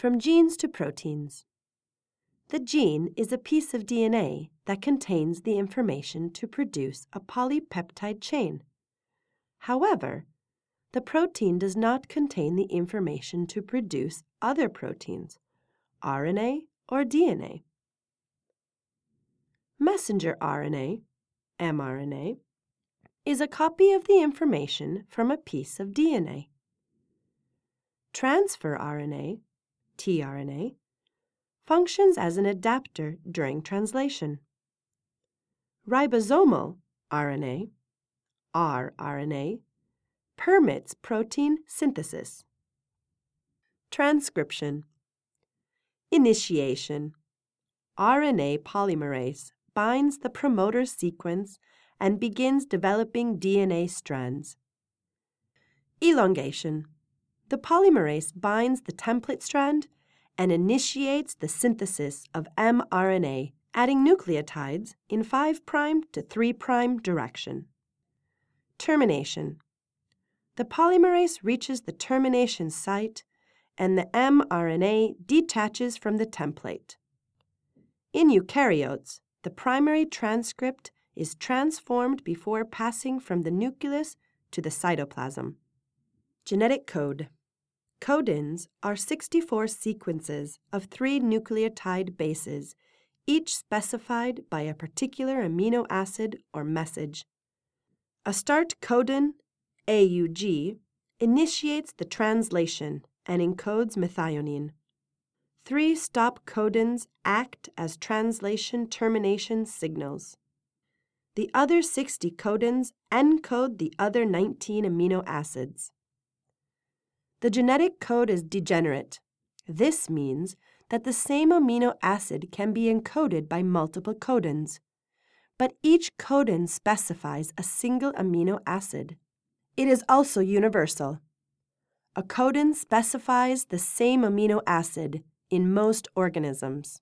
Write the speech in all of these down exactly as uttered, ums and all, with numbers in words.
From genes to proteins. The gene is a piece of D N A that contains the information to produce a polypeptide chain. However, the protein does not contain the information to produce other proteins, R N A or D N A. Messenger R N A, mRNA, is a copy of the information from a piece of D N A. Transfer R N A, tRNA, functions as an adapter during translation. Ribosomal R N A, rRNA, permits protein synthesis. Transcription. Initiation. R N A polymerase binds the promoter sequence and begins developing D N A strands. Elongation. The polymerase binds the template strand and initiates the synthesis of mRNA, adding nucleotides in five prime to three prime direction. Termination. The polymerase reaches the termination site and the mRNA detaches from the template. In eukaryotes, the primary transcript is transformed before passing from the nucleus to the cytoplasm. Genetic code. Codons are sixty-four sequences of three nucleotide bases, each specified by a particular amino acid or message. A start codon, A U G, initiates the translation and encodes methionine. Three stop codons act as translation termination signals. The other sixty codons encode the other nineteen amino acids. The genetic code is degenerate. This means that the same amino acid can be encoded by multiple codons, but each codon specifies a single amino acid. It is also universal. A codon specifies the same amino acid in most organisms.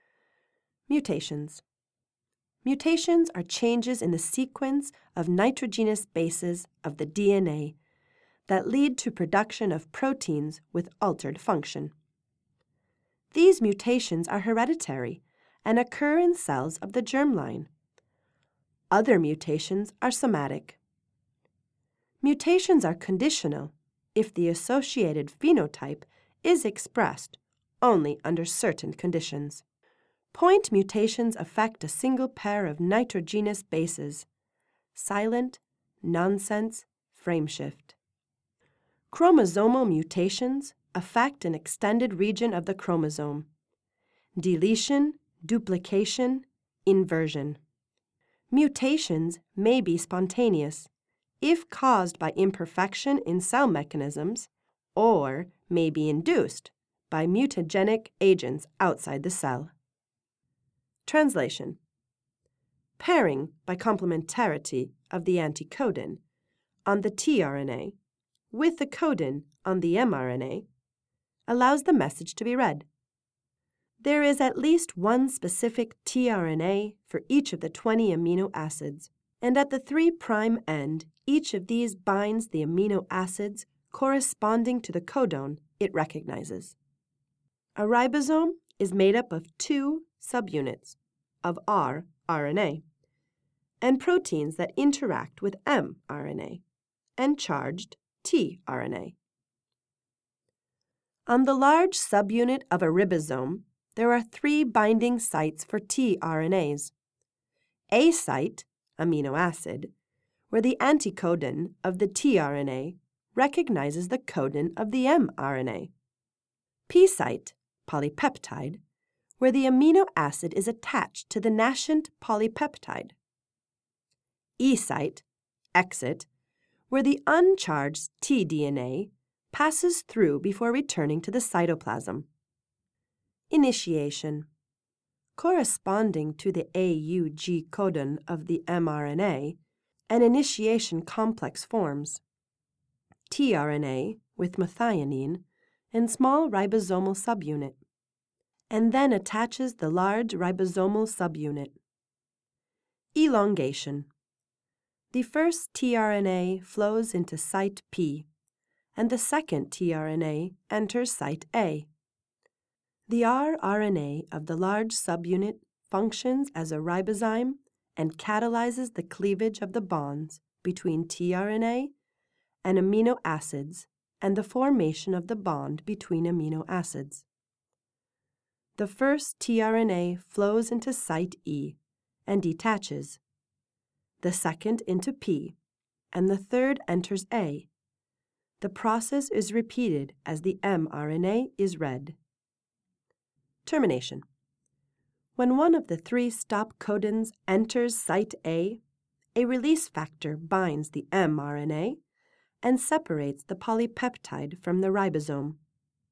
Mutations. Mutations are changes in the sequence of nitrogenous bases of the D N A that lead to production of proteins with altered function. These mutations are hereditary and occur in cells of the germline. Other mutations are somatic. Mutations are conditional if the associated phenotype is expressed only under certain conditions. Point mutations affect a single pair of nitrogenous bases, silent, nonsense, frameshift. Chromosomal mutations affect an extended region of the chromosome. Deletion, duplication, inversion. Mutations may be spontaneous if caused by imperfection in cell mechanisms, or may be induced by mutagenic agents outside the cell. Translation. Pairing by complementarity of the anticodon on the tRNA with the codon on the mRNA allows the message to be read. There is at least one specific tRNA for each of the twenty amino acids, and at the three prime end, each of these binds the amino acids corresponding to the codon it recognizes. A ribosome is made up of two subunits of rRNA and proteins that interact with mRNA and charged tRNA. On the large subunit of a ribosome, there are three binding sites for tRNAs. A site, amino acid, where the anticodon of the tRNA recognizes the codon of the mRNA. P site, polypeptide, where the amino acid is attached to the nascent polypeptide. E site, exit, where the uncharged tDNA passes through before returning to the cytoplasm. Initiation. Corresponding to the A U G codon of the mRNA, an initiation complex forms. tRNA with methionine and small ribosomal subunit, and then attaches the large ribosomal subunit. Elongation. The first tRNA flows into site P, and the second tRNA enters site A. The rRNA of the large subunit functions as a ribozyme and catalyzes the cleavage of the bonds between tRNA and amino acids and the formation of the bond between amino acids. The first tRNA flows into site E and detaches, the second into P, and the third enters A. The process is repeated as the mRNA is read. Termination. When one of the three stop codons enters site A, a release factor binds the mRNA and separates the polypeptide from the ribosome.